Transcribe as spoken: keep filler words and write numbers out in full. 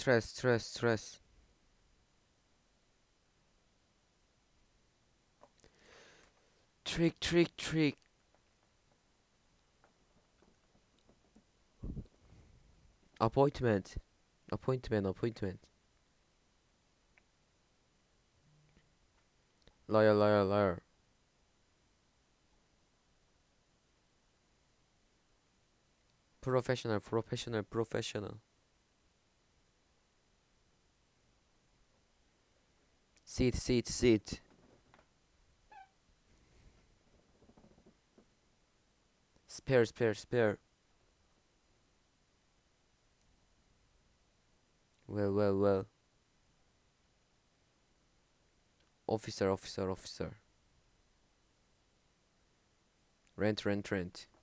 Stress, stress, stress. Trick, trick, trick. Appointment. Appointment, appointment. Liar, liar, liar. Professional, professional, professional. Sit, sit, sit. Spare, spare, spare. Well, well, well. Officer, officer, officer. Rent, rent, rent.